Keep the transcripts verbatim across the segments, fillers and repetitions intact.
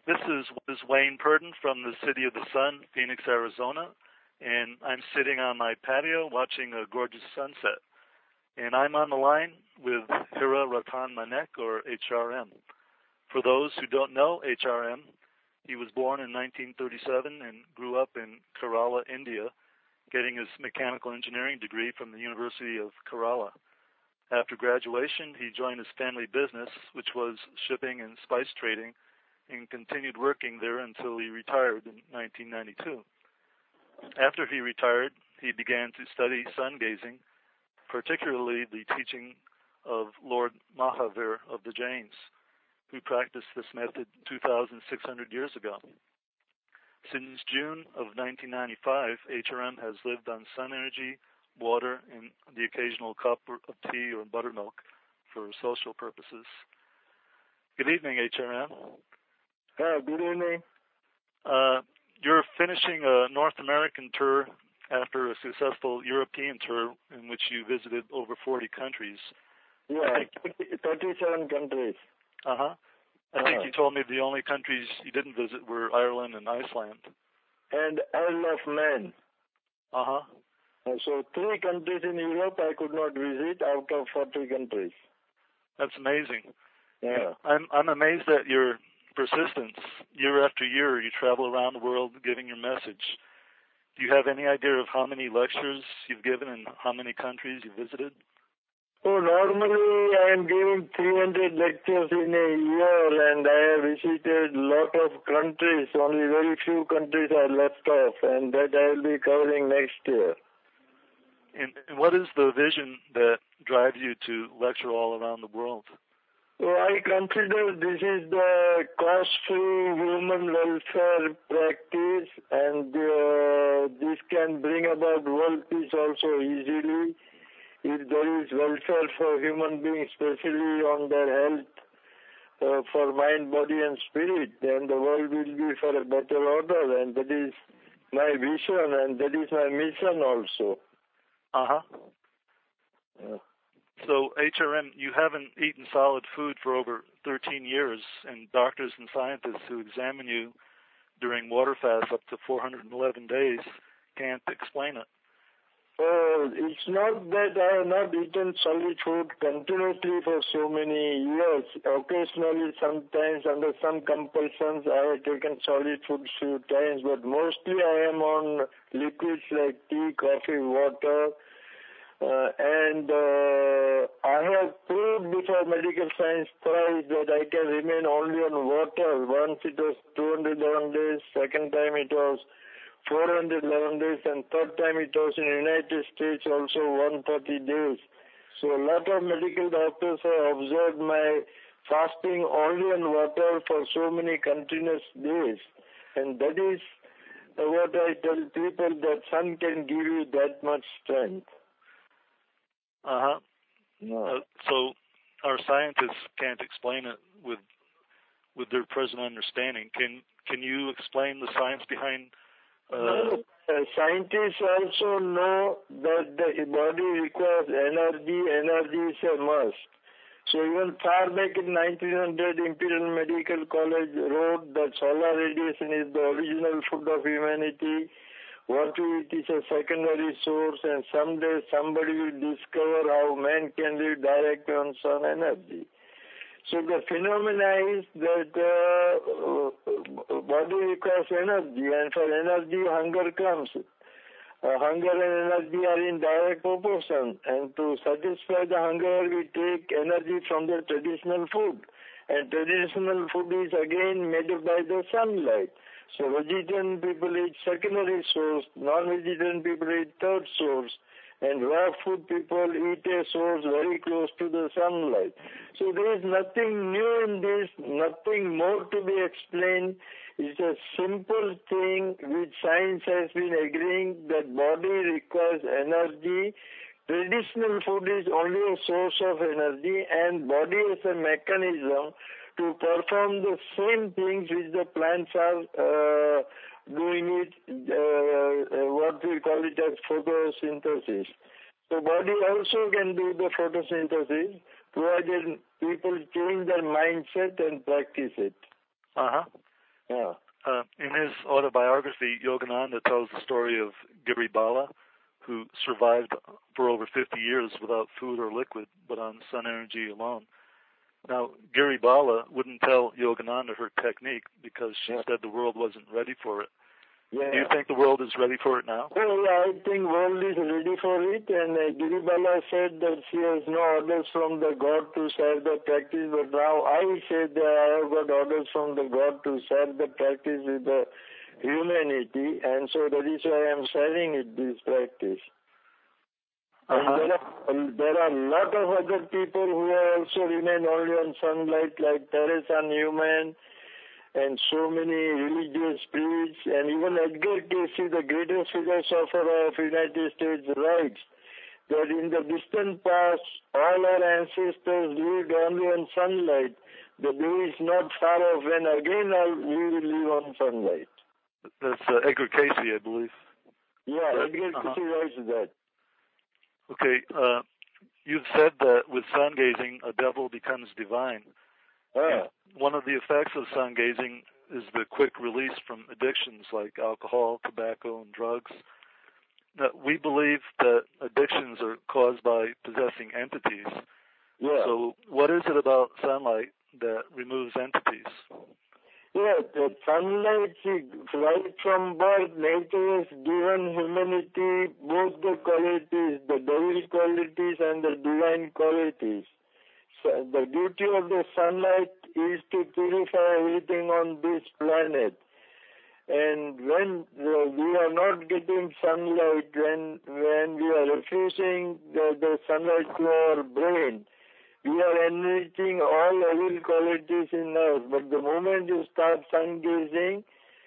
This is, is Wayne Purdon from the City of the Sun, Phoenix, Arizona, and I'm sitting on my patio watching a gorgeous sunset. And I'm on the line with Hira Ratan Manek, or H R M. For those who don't know H R M, he was born in nineteen thirty-seven and grew up in Kerala, India, getting his mechanical engineering degree from the University of Kerala. After graduation, he joined his family business, which was shipping and spice trading, and continued working there until he retired in nineteen ninety-two. After he retired, he began to study sun gazing, particularly the teaching of Lord Mahavir of the Jains, who practiced this method two thousand six hundred years ago. Since June of nineteen ninety-five, H R M has lived on sun energy, water, and the occasional cup of tea or buttermilk for social purposes. Good evening, H R M. Hi, good evening. Uh, you're finishing a North American tour after a successful European tour in which you visited over forty countries. Yeah, thirty-seven countries. Uh-huh. I uh-huh. think you told me the only countries you didn't visit were Ireland and Iceland. And Isle of Man. Uh-huh. So three countries in Europe I could not visit out of forty countries. That's amazing. Yeah. I'm I'm amazed at your persistence. Year after year, you travel around the world giving your message. Do you have any idea of how many lectures you've given and how many countries you visited? Oh, normally I am giving three hundred lectures in a year, and I have visited a lot of countries. Only very few countries are left off, and that I will be covering next year. And, and what is the vision that drives you to lecture all around the world? So I consider this is the cost-free human welfare practice, and uh, this can bring about world peace also easily. If there is welfare for human beings, especially on their health, uh, for mind, body, and spirit, then the world will be for a better order, and that is my vision, and that is my mission also. Uh-huh. Yeah. So, H R M, you haven't eaten solid food for over thirteen years, and doctors and scientists who examine you during water fasts up to four hundred eleven days can't explain it. Oh, it's not that I have not eaten solid food continuously for so many years. Occasionally, sometimes, under some compulsions, I have taken solid food few times, but mostly I am on liquids like tea, coffee, water, uh, and uh, I have proved before medical science thrice that I can remain only on water. Once it was two hundred eleven days, second time it was four hundred eleven days, and third time it was in the United States also one hundred thirty days. So a lot of medical doctors have observed my fasting only on water for so many continuous days. And that is what I tell people, that sun can give you that much strength. Uh-huh. No. Uh, so our scientists can't explain it with with their present understanding. Can can you explain the science behind Uh, uh, scientists also know that the body requires energy. Energy is a must. So even far back in nineteen hundred, Imperial Medical College wrote that solar radiation is the original food of humanity. What we eat is a secondary source, and someday somebody will discover how man can live directly on sun energy. So the phenomena is that uh, body requires energy, and for energy, hunger comes. Uh, hunger and energy are in direct proportion, and to satisfy the hunger, we take energy from the traditional food. And traditional food is again made by the sunlight. So vegetarian people eat secondary source, non-vegetarian people eat third source, and raw food people eat a source very close to the sunlight. So there is nothing new in this, nothing more to be explained. It's a simple thing which science has been agreeing that body requires energy. Traditional food is only a source of energy, and body is a mechanism to perform the same things which the plants are uh, doing it, uh, uh, what we call it as photosynthesis. So body also can do the photosynthesis, provided people change their mindset and practice it. Uh-huh. Yeah. Uh, in his autobiography, Yogananda tells the story of Giri Bala, who survived for over fifty years without food or liquid, but on sun energy alone. Now, Giri Bala wouldn't tell Yogananda her technique because she Yeah. said the world wasn't ready for it. Yeah. Do you think the world is ready for it now? Well, I think world is ready for it, and uh, Giribala said that she has no orders from the God to serve the practice, but now I said that I have got orders from the God to serve the practice with the humanity, and so that is why I am sharing it, this practice. Uh-huh. And there are, there are a lot of other people who have also remained only on sunlight, like Teresa Newman, and so many religious priests, and even Edgar Cayce, the greatest philosopher of United States, writes that in the distant past, all our ancestors lived only on sunlight. The day is not far off when again we will live on sunlight. That's uh, Edgar Cayce, I believe. Yeah, Right. Edgar Uh-huh. Cayce writes that. Okay, uh, you've said that with sun gazing, a devil becomes divine. Ah. One of the effects of sun gazing is the quick release from addictions like alcohol, tobacco, and drugs. Now, we believe that addictions are caused by possessing entities. Yeah. So what is it about sunlight that removes entities? Yeah, the sunlight, see, right from birth, nature has given humanity both the qualities, the devil qualities and the divine qualities. So the duty of the sunlight is to purify everything on this planet. And when uh, we are not getting sunlight, when when we are refusing the, the sunlight to our brain, we are enriching all evil qualities in us. But the moment you start sun gazing,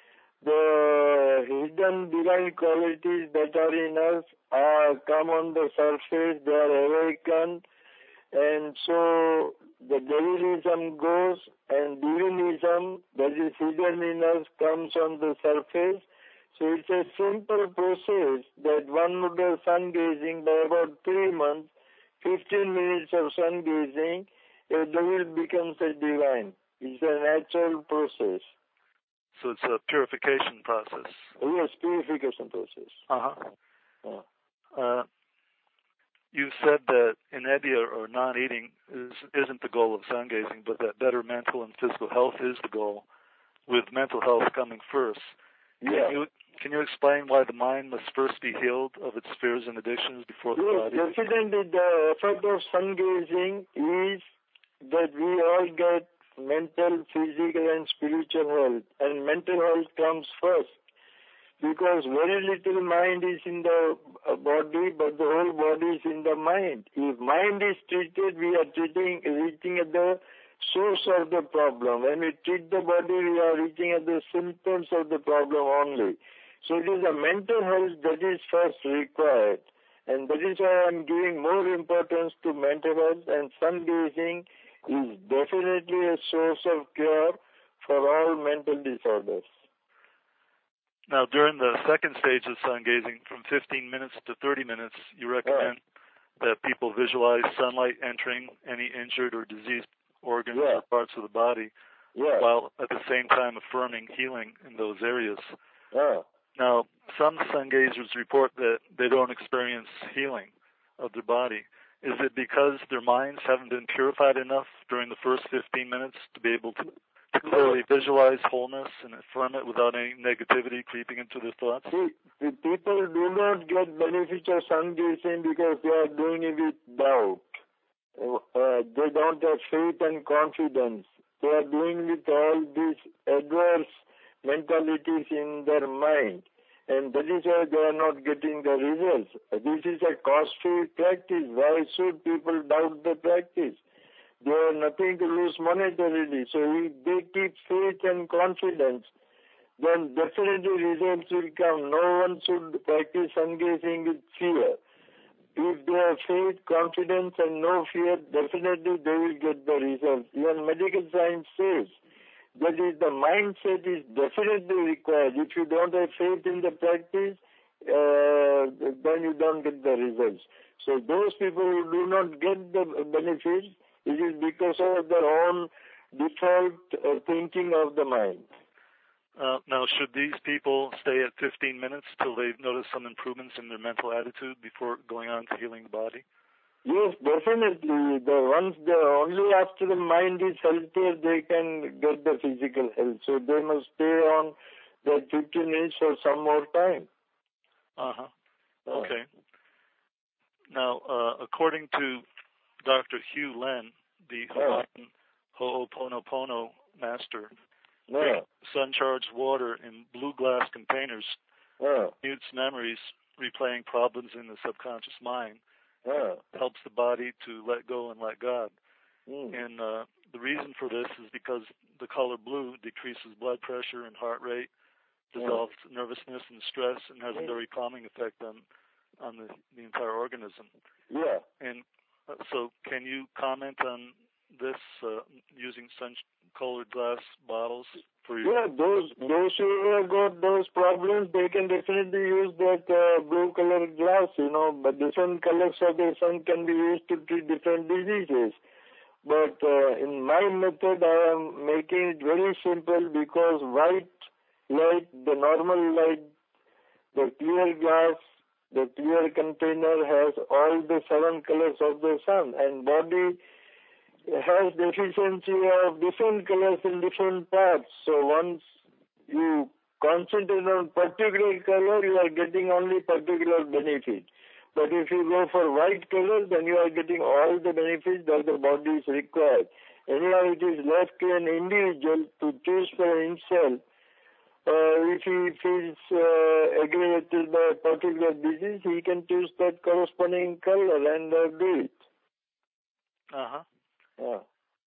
the hidden divine qualities that are in us are come on the surface, they are awakened, and so the devilism goes and divinism that is hidden in us comes on the surface. So it's a simple process that one would have sun gazing by about three months, fifteen minutes of sun gazing, a devil becomes a divine. It's a natural process. So it's a purification process. Yes, purification process. Uh-huh. Yeah. Uh, you've said that inedia or non-eating is, isn't the goal of sun gazing, but that better mental and physical health is the goal, with mental health coming first. Can Yeah. you can you explain why the mind must first be healed of its fears and addictions before the Yes, body? definitely the effect of sun gazing is that we all get mental, physical and spiritual health, and mental health comes first. Because very little mind is in the body, but the whole body is in the mind. If mind is treated, we are treating, reaching at the source of the problem. When we treat the body, we are reaching at the symptoms of the problem only. So it is the mental health that is first required. And that is why I am giving more importance to mental health, and sun gazing is definitely a source of cure for all mental disorders. Now, during the second stage of sun gazing, from fifteen minutes to thirty minutes, you recommend yeah. that people visualize sunlight entering any injured or diseased organs yeah. or parts of the body, yeah. while at the same time affirming healing in those areas. Yeah. Now, some sun gazers report that they don't experience healing of their body. Is it because their minds haven't been purified enough during the first fifteen minutes to be able to to clearly visualize wholeness and affirm it without any negativity creeping into their thoughts? See, the people do not get benefit of sun gazing because they are doing it with doubt. Uh, they don't have faith and confidence. They are doing with all these adverse mentalities in their mind. And that is why they are not getting the results. This is a costly practice. Why should people doubt the practice? They have nothing to lose monetarily. So if they keep faith and confidence, then definitely results will come. No one should practice sun gazing with fear. If they have faith, confidence, and no fear, definitely they will get the results. Even medical science says that is the mindset is definitely required. If you don't have faith in the practice, uh, then you don't get the results. So those people who do not get the benefits, it is because of their own default uh, thinking of the mind. Uh, now, should these people stay at fifteen minutes till they've noticed some improvements in their mental attitude before going on to healing the body? Yes, definitely. The once the only after the mind is healthier, they can get the physical health. So they must stay on that fifteen minutes for some more time. Uh-huh. Okay. Now, uh, according to Doctor Hugh Len, the Hawaiian Ho'oponopono master, Yeah. sun-charged water in blue glass containers Yeah. mutes memories, replaying problems in the subconscious mind, Yeah. helps the body to let go and let God. Mm. And uh, the reason for this is because the color blue decreases blood pressure and heart rate, dissolves yeah. nervousness and stress, and has a very calming effect on on the, the entire organism. Yeah. And uh, so can you comment on this uh, using sun-colored glass bottles for your... Yeah, those, those who have got those problems, they can definitely use that uh, blue-colored glass, you know, but different colors of the sun can be used to treat different diseases. But uh, in my method, I am making it very simple because white light, the normal light, the clear glass, the clear container has all the seven colors of the sun, and body has deficiency of different colors in different parts. So once you concentrate on particular color, you are getting only particular benefit. But if you go for white color, then you are getting all the benefits that the body is required. Anyhow, it is left to an individual to choose for himself. Uh, if he feels uh, aggravated by a particular disease, he can choose that corresponding color and uh, do it. Uh-huh. Yeah.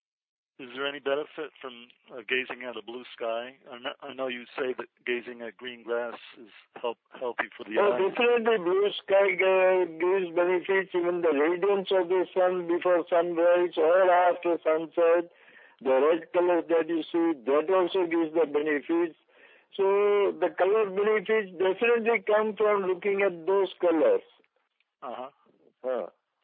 Is there any benefit from uh, gazing at a blue sky? I know, I know you say that gazing at green grass is help, healthy for the oh, eye. Definitely, blue sky uh, gives benefits. Even the radiance of the sun before sunrise or after sunset, the red color that you see, that also gives the benefits. So the color benefits definitely come from looking at those colors. Uh-huh. Uh.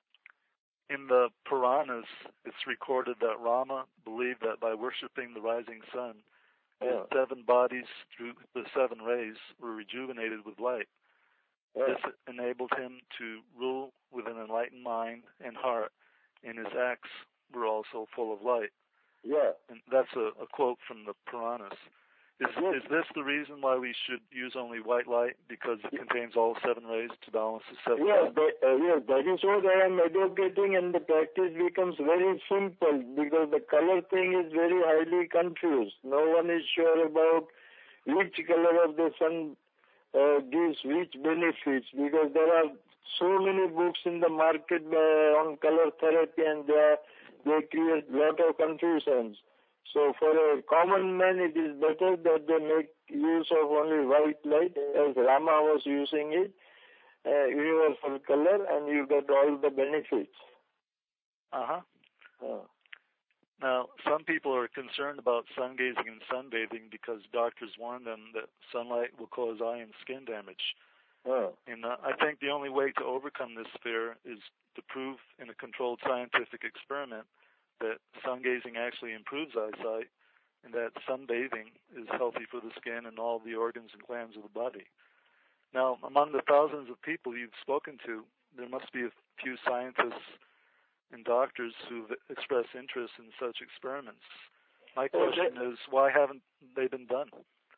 In the Puranas, it's recorded that Rama believed that by worshiping the rising sun, his Yeah. seven bodies through the seven rays were rejuvenated with light. Yeah. This enabled him to rule with an enlightened mind and heart, and his acts were also full of light. Yeah. And that's a, a quote from the Puranas. Is, Yes. is this the reason why we should use only white light, because it contains all seven rays to balance the seven? Yes, that, uh, yes, that is what I am advocating, and the practice becomes very simple because the color thing is very highly confused. No one is sure about which color of the sun uh, gives which benefits, because there are so many books in the market uh, on color therapy, and they, are, they create a lot of confusions. So for a common man, it is better that they make use of only white light, as Rama was using it, uh, universal color, and you get all the benefits. Uh-huh. Uh. Now, some people are concerned about sun gazing and sunbathing because doctors warn them that sunlight will cause eye and skin damage. Uh. And uh, I think the only way to overcome this fear is to prove in a controlled scientific experiment that sun gazing actually improves eyesight, and that sunbathing is healthy for the skin and all the organs and glands of the body. Now, among the thousands of people you've spoken to, there must be a few scientists and doctors who've expressed interest in such experiments. My question is, why haven't they been done?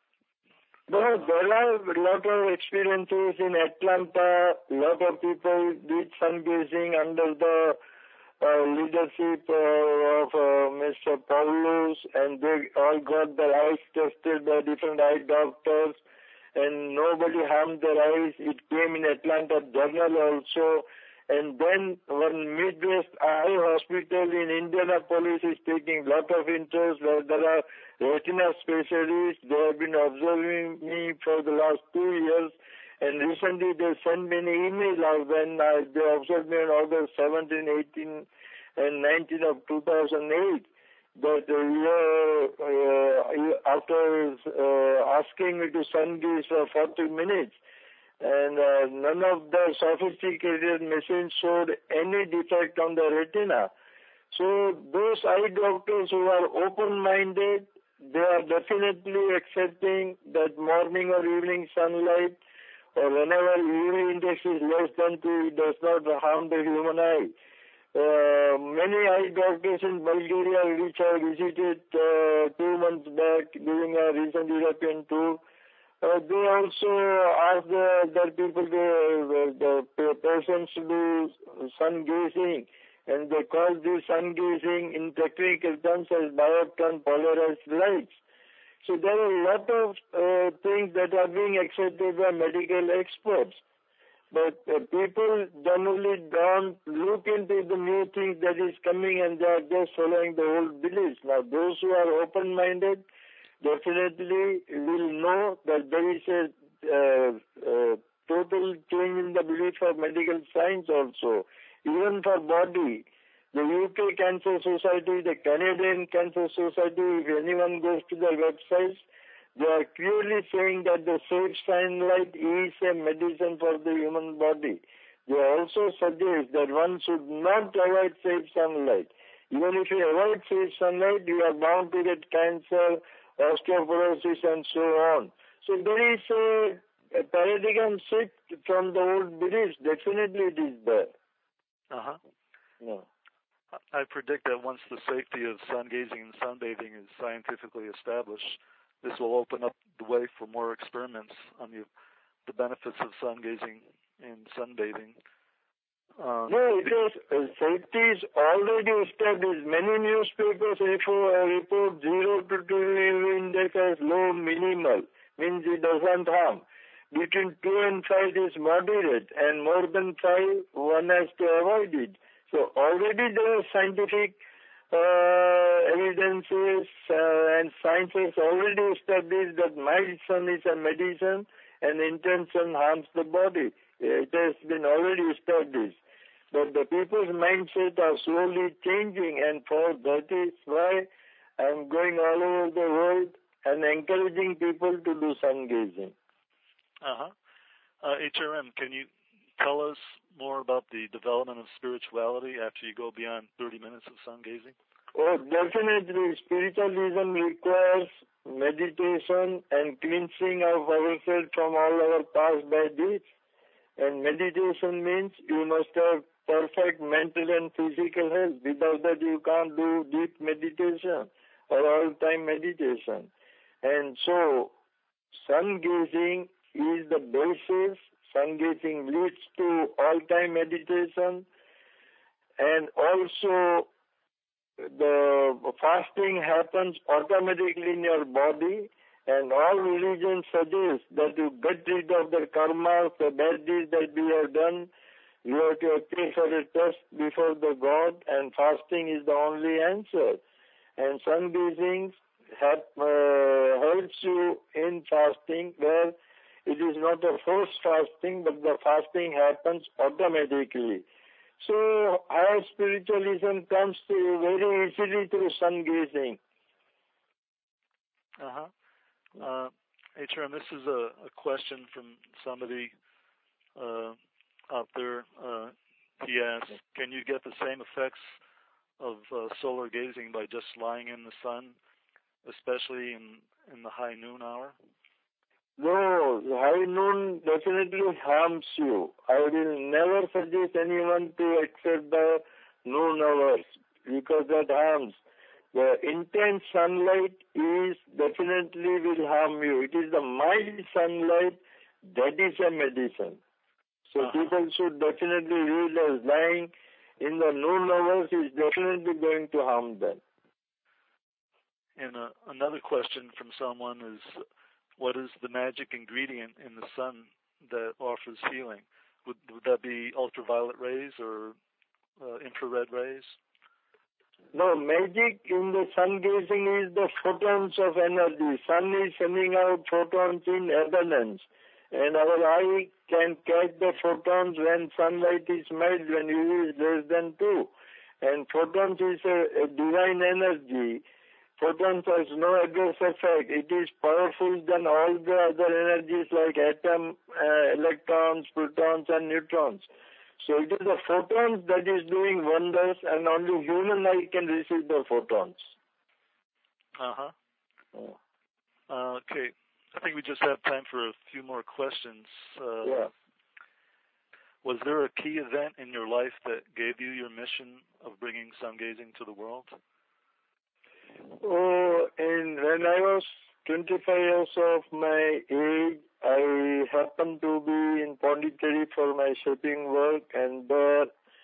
Well, there are a lot of experiences in Atlanta. A lot of people did sun gazing under the Uh, leadership uh, of uh, Mister Paulus, and they all got their eyes tested by different eye doctors, and nobody harmed their eyes. It came in Atlanta Journal also. And then one Midwest Eye Hospital in Indianapolis is taking a lot of interest, where there are retina specialists. They have been observing me for the last two years. And recently they sent me an email out when uh, they observed me on August seventeenth, eighteenth, and nineteenth of two thousand eight. That uh, uh, after uh, asking me to sun gaze for forty minutes, and uh, none of the sophisticated machines showed any defect on the retina. So those eye doctors who are open-minded, they are definitely accepting that morning or evening sunlight or whenever U V index is less than two, it does not harm the human eye. Uh, many eye doctors in Bulgaria, which I visited uh, two months back during a recent European tour, uh, they also ask the, the people, to, the, the persons to do sun gazing, and they call this sun gazing in technical terms as biopton polarized lights. So there are a lot of uh, things that are being accepted by medical experts. But uh, people generally don't look into the new things that is coming, and they are just following the old beliefs. Now, those who are open-minded definitely will know that there is a uh, uh, total change in the belief of medical science also, even for body. The U K Cancer Society, the Canadian Cancer Society, if anyone goes to their websites, they are clearly saying that the safe sunlight is a medicine for the human body. They also suggest that one should not avoid safe sunlight. Even if you avoid safe sunlight, you are bound to get cancer, osteoporosis, and so on. So there is a, a paradigm shift from the old beliefs. Definitely it is there. Uh-huh. Yeah. I predict that once the safety of sun gazing and sunbathing is scientifically established, this will open up the way for more experiments on the, the benefits of sun gazing and sunbathing. Um, no, it is, uh, safety is already established. Many newspapers report, uh, report zero to two U V index as low minimal, means it doesn't harm. Between two and five is moderate, and more than five, one has to avoid it. So already there are scientific uh, evidences uh, and science has already established that mild sun is a medicine and intense sun harms the body. It has been already established. But the people's mindset are slowly changing, and for that is why I'm going all over the world and encouraging people to do sun gazing. Uh-huh. Uh, H R M, can you tell us more about the development of spirituality after you go beyond thirty minutes of sun gazing? Oh, definitely. Spiritualism requires meditation and cleansing of ourselves from all our past bad deeds. And meditation means you must have perfect mental and physical health. Without that, you can't do deep meditation or all-time meditation. And so, sun gazing is the basis. Sun gazing leads to all-time meditation, and also the fasting happens automatically in your body, and all religions suggest that you get rid of the karma, the bad deeds that we have done. You have to appear for a test before the God, and fasting is the only answer. And sun gazing help, uh, helps you in fasting, where it is not a forced fasting, but the fasting happens automatically. So higher spiritualism comes to you very easily through sun gazing. Uh-huh. Uh, H R M, this is a, a question from somebody uh, out there. Uh, he asks, can you get the same effects of uh, solar gazing by just lying in the sun, especially in, in the high noon hour? No, high noon definitely harms you. I will never suggest anyone to accept the noon hours because that harms. The intense sunlight is definitely will harm you. It is the mild sunlight that is a medicine. So uh-huh. people should definitely realize lying in the noon hours is definitely going to harm them. And uh, another question from someone is, what is the magic ingredient in the sun that offers healing? Would, would that be ultraviolet rays or uh, infrared rays? No, magic in the sun gazing is the photons of energy. Sun is sending out photons in abundance, and our eye can catch the photons when sunlight is mild, when U V is less than two. And photons is a, a divine energy. Photons has no adverse effect. It is powerful than all the other energies like atom, uh, electrons, protons, and neutrons. So it is the photons that is doing wonders, and only human eye can receive the photons. Uh-huh. Oh. Uh, okay. I think we just have time for a few more questions. Uh, yeah. Was there a key event in your life that gave you your mission of bringing sun gazing to the world? Oh, and when I was twenty-five years of my age, I happened to be in Pondicherry for my shaping work, and there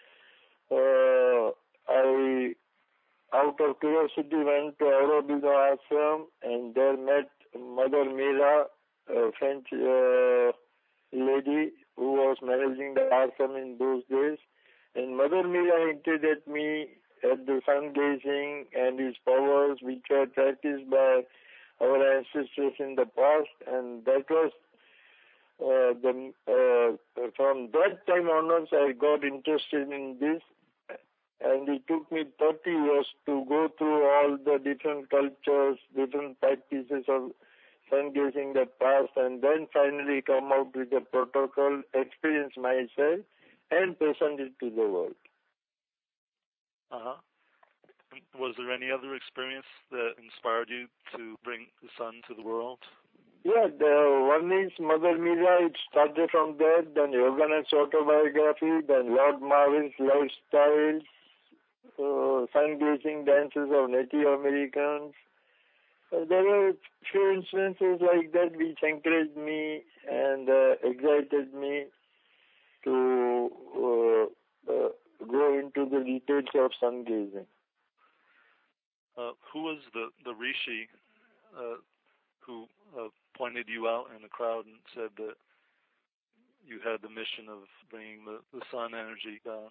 uh, I, out of curiosity, went to Aurobindo Ashram, and there met Mother Meera, a French uh, lady who was managing the ashram in those days. And Mother Meera hinted at me at the sun gazing and its powers, which were practiced by our ancestors in the past, and that was uh, the uh, from that time onwards I got interested in this, and it took me thirty years to go through all the different cultures, different practices of sun gazing that past, and then finally come out with a protocol, experience myself, and present it to the world. Uh-huh. Was there any other experience that inspired you to bring the sun to the world? Yeah, the one is Mother Meera. It started from that, then Yoganand's autobiography, then Lord Marvin's lifestyles, uh, sun-gazing dances of Native Americans. Uh, there were few instances like that which encouraged me and uh, excited me to uh, uh, go into the details of sun-gazing. Uh, who was the, the rishi uh, who uh, pointed you out in the crowd and said that you had the mission of bringing the, the sun energy down?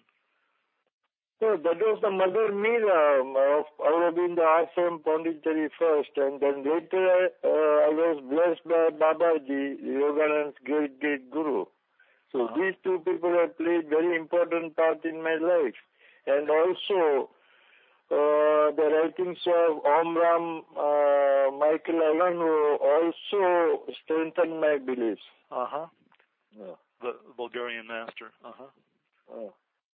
So that was the Mother Meera of Aurobindo Ashram, Pondicherry first, and then later uh, I was blessed by Babaji, Yoganand's great great guru. So uh-huh. These two people have played very important part in my life, and also uh, the writings of Omram uh, Michael Allen, who also strengthened my beliefs. Uh huh. Yeah. The Bulgarian master. Uh huh. Yeah.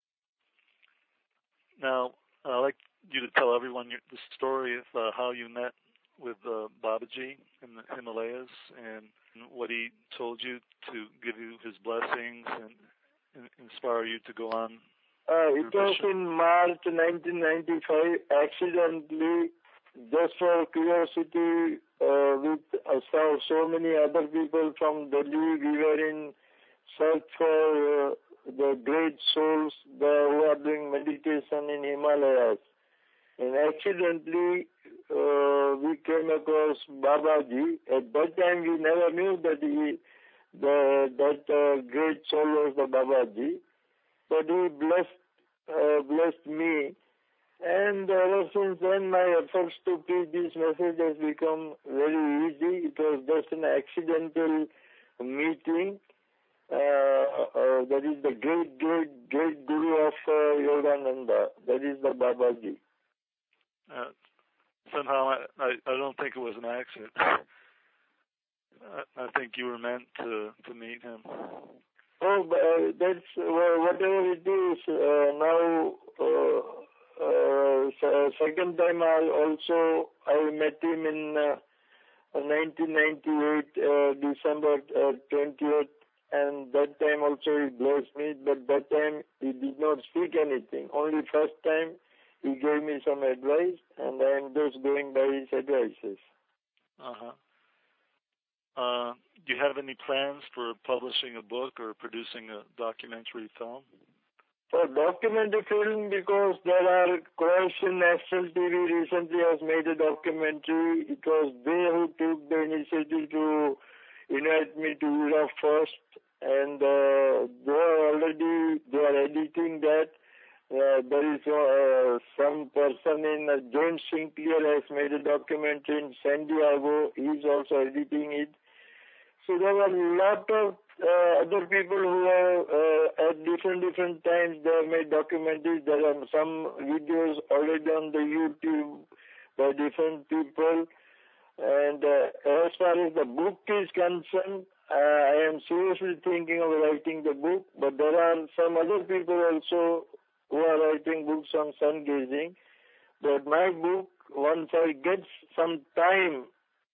Now, I'd like you to tell everyone your, the story of uh, how you met with uh, Babaji in the Himalayas and what he told you to give you his blessings and, and inspire you to go on. Uh, it was in March nineteen ninety-five, accidentally, just for curiosity, uh, with uh, so, so many other people from Delhi. We were in search for uh, the great souls the, who are doing meditation in Himalayas. And accidentally, uh, we came across Babaji. At that time, we never knew that he, the, that uh, great soul was the Babaji. But he blessed, uh, blessed me. And ever since then, my efforts to preach this message has become very easy. It was just an accidental meeting. Uh, uh, that is the great, great, great guru of uh, Yogananda. That is the Babaji. Uh, somehow, I, I, I don't think it was an accident. I, I think you were meant to, to meet him. Oh, but, uh, that's uh, whatever it is. Uh, now, uh, uh, second time I also I met him in uh, nineteen ninety-eight, uh, December uh, twentieth, and that time also he blessed me. But that time he did not speak anything. Only first time he gave me some advice, and I am just going by his advices. Uh huh. Uh, do you have any plans for publishing a book or producing a documentary film? For documentary film, because there are Croatian National T V recently has made a documentary. It was they who took the initiative to invite me to Europe first, and uh, they are already they are editing that. Uh, there is uh, some person in uh, James Sinclair has made a documentary in San Diego. He is also editing it. So there were a lot of uh, other people who have, uh, at different different times, they have made documentaries. There are some videos already on the YouTube by different people. And uh, as far as the book is concerned, uh, I am seriously thinking of writing the book. But there are some other people also who are writing books on sun gazing. But my book, once I get some time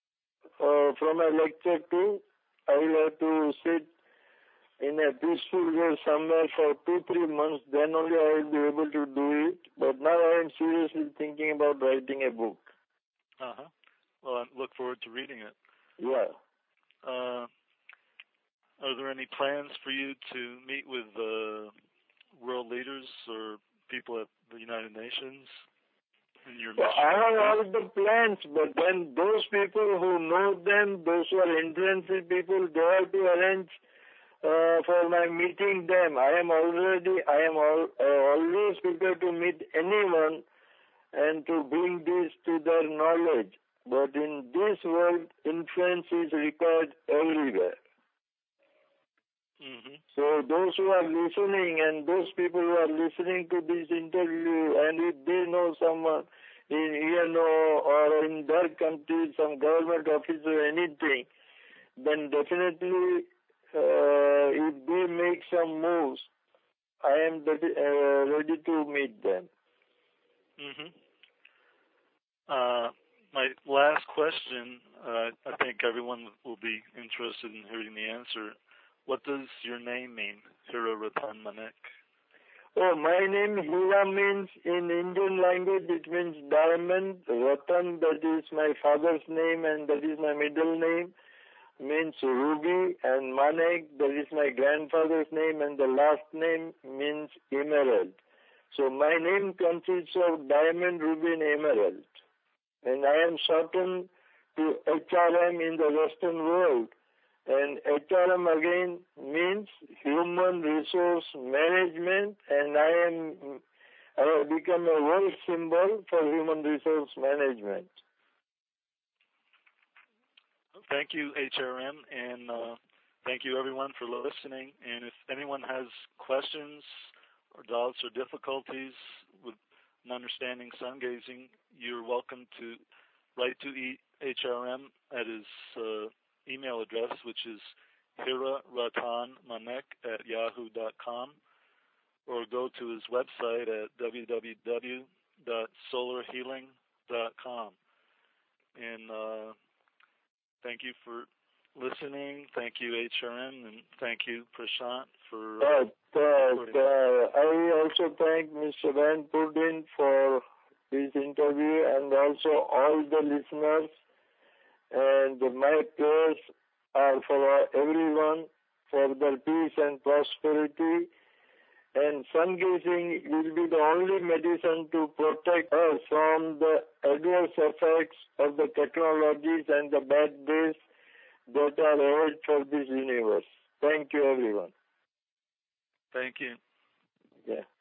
uh, from a lecture too. I will have to sit in a peaceful way somewhere for two, three months. Then only I will be able to do it. But now I am seriously thinking about writing a book. Uh-huh. Well, I look forward to reading it. Yeah. Uh, are there any plans for you to meet with uh, world leaders or people at the United Nations in your Well, mission? I have all the plans, but then those people who know them, those who are influential people, they have to arrange uh, for my meeting them. I am already, I am all, uh, always prepared to meet anyone and to bring this to their knowledge. But in this world, influence is required everywhere. Mm-hmm. So those who are listening and those people who are listening to this interview, and if they know someone in E N O or in their country, some government office or anything, then definitely uh, if they make some moves, I am ready, uh, ready to meet them. Mm-hmm. Uh, my last question, uh, I think everyone will be interested in hearing the answer. What does your name mean, Hira Ratan Manek? Oh, my name Hira means in Indian language it means diamond. Ratan, that is my father's name and that is my middle name, means ruby, and Manek, that is my grandfather's name, and the last name means emerald. So my name consists of diamond, ruby, and emerald. And I am shortened to H R M in the Western world. And H R M again means Human Resource Management, and I am I have become a world symbol for Human Resource Management. Thank you, H R M, and uh, thank you everyone for listening. And if anyone has questions or doubts or difficulties with understanding sun gazing, you're welcome to write to H R M at his uh, email address, which is hira ratan manek at yahoo dot com, or go to his website at w w w dot solar healing dot com. And uh, thank you for listening. Thank you, H R M, and thank you, Prashant, for uh, uh, uh, I also thank Mister Van Purdin for this interview, and also all the listeners. And my prayers are for everyone, for their peace and prosperity. And sun gazing will be the only medicine to protect us from the adverse effects of the technologies and the bad days that are ahead for this universe. Thank you, everyone. Thank you. Yeah.